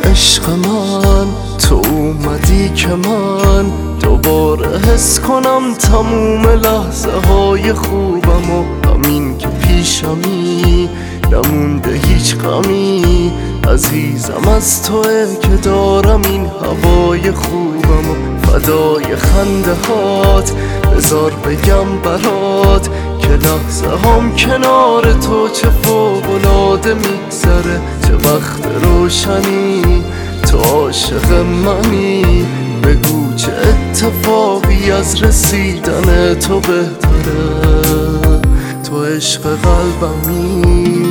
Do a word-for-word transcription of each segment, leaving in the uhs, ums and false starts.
عشق من تو اومدی که من دوباره حس کنم تموم لحظه های خوبم و همین که پیشمی نمونده هیچ غمی. عزیزم از توه که دارم این هوای خوبم و فدای خنده هات. بذار بگم برات که لحظه هم کنار تو چه فوق‌العاده میگذره. چه وقت روشنی تو عاشق منی. بگو چه اتفاقی از رسیدن تو بهتره. تو عشق قلبمی.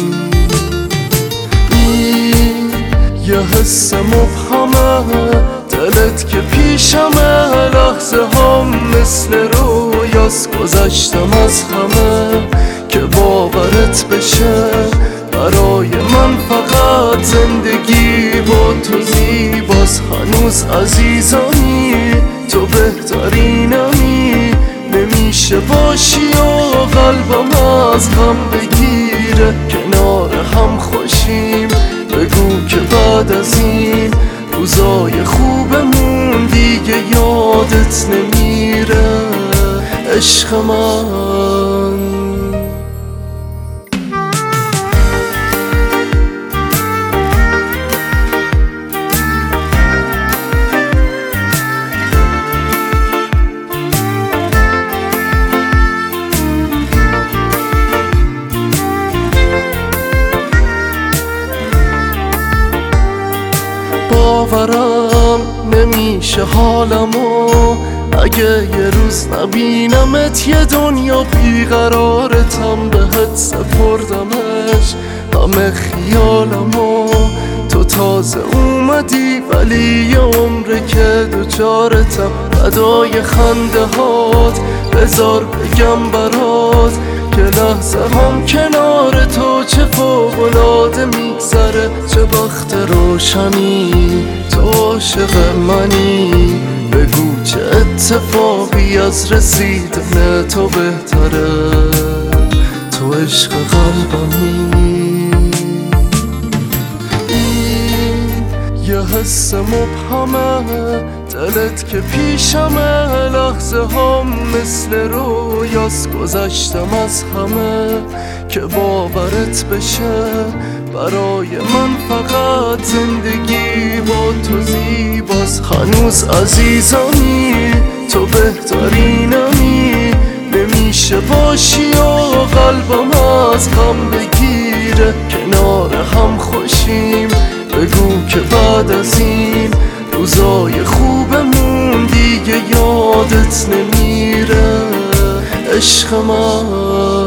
این یه حس مبهمه دلت که پیشمه. لحظه هم مثل رویاست گذشتم از همه. که باورت بشه برای من فقط زندگی با تو زیباست. هنوز عزیزمی تو بهترینمی. نمیشه باشی و قلبم از غم بگیره. کنار هم خوشیم بگو که بعد از این روزای خوبمون دیگه یادت نمیره. عشق من باورم نمیشه حالمو اگه یه روز نبینمت. یه دنیا بیقرارتم بهت سپردمش همه خیالمو. تو تازه اومدی ولی یه عمره که دوچارتم. فدای خنده هات بذار بگم برات که لحظه هم کنار تو چه فوق‌العاده میگذره. چه وقت روشنی تو عاشق منی. بگو چه اتفاقی از رسیدن تو بهتره. تو عشق قلبمی. این یه حس مبهمه دلت که پیشمه. لحظه هم مثل رویاست گذشتم از همه. که باورت بشه برای من فقط زندگی با تو زیباست. هنوز عزیزمی تو بهترینمی. نمیشه باشی و قلبم از غم بگیره. کنار هم خوشیم بگو که بعد از این روزای خوبمون دیگه یادت نمیره. عشق من